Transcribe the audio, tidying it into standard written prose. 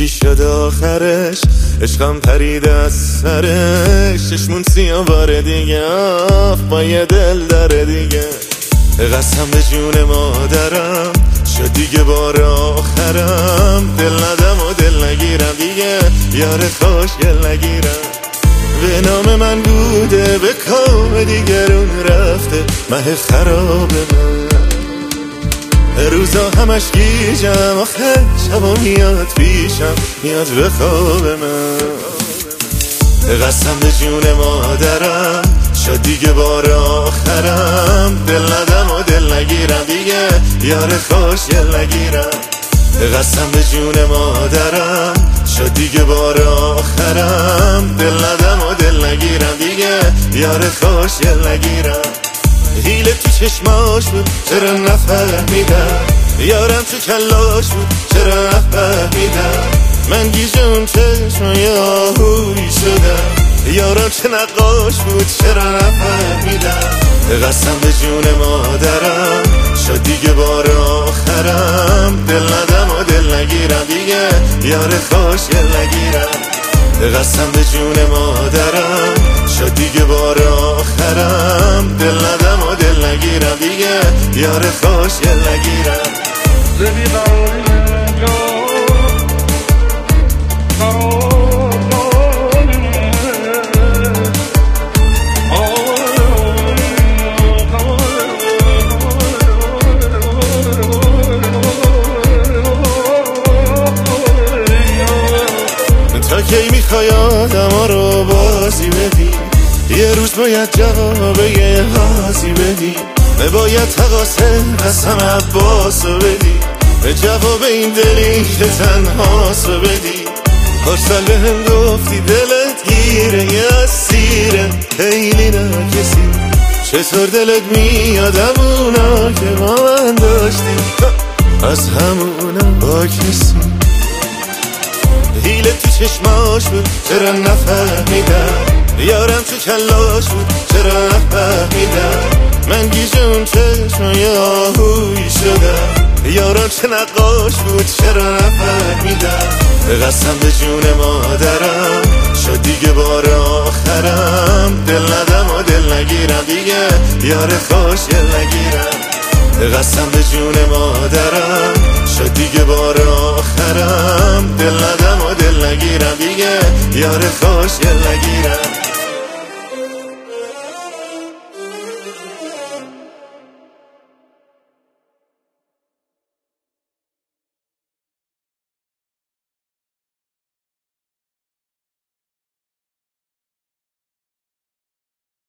شد آخرش، عشقم پرید از سرش، چشمون سیاه بار دیگه با یه دل داره دیگه. قسم به جون مادرم شد دیگه بار آخرم، دل ندم و دل نگیرم دیگه، یار خوشگل نگیرم. به نام من بوده به کام دیگرون رفته، مه خراب من روزا همش گیجم، آخه شبا میاد پیشم، میاد به خواب من. قسم به جون مادرم شد دیگه بار آخرم، دل ندم و دل نگیرم دیگه، یار خوشگل نگیرم. قسم به جون مادرم شد دیگه بار آخرم، دل ندم و دل نگیرم دیگه، یار خوشگل نگیرم. حیله تو چشماش بود چرا نفهمیدم، یارم تو کلاش بود چرا نفهمیدم. من گیجم چشمای آهویی شدم، یارم چه نقاش بود چرا نفهمیدم. قسم به جون مادرم شد دیگه بار آخرم، دل ندم و دل نگیرم دیگه، یار خوشگل نگیرم. قسم به جون مادرم شد دیگه بار آخرم، دل ندم و دل نگیرم دیگه، یار خوشگل نگیرم. تا کی میخوای آدما رو بازی بدی، یه روز باید جواب یه حاضی بدی، باید تقاسه قسم عباسو بدی، به جواب این دلی که تنهاسو بدی. پارسال به هم گفتی دلت گیره یه اسیره، خیلی ناکسی، چطور دلت میاد همونا که با من داشتی، از همونا با کسی. حیله تو چشماش بود چرا نفهمیدم، یارم تو کلاش بود چرا نفهمیدم. من گیجم چشمای آهویی شدم، یارم چه نقاش بود چرا نفهمیدم. قسم به جون مادرم شد دیگه بار آخرم، دل ندم و دل نگیرم دیگه، یار خوشگل نگیرم. قسم به جون مادرم شد دیگه بار آخرم، دل ندم و دل نگیرم دیگه، یار خوشگل نگیرم.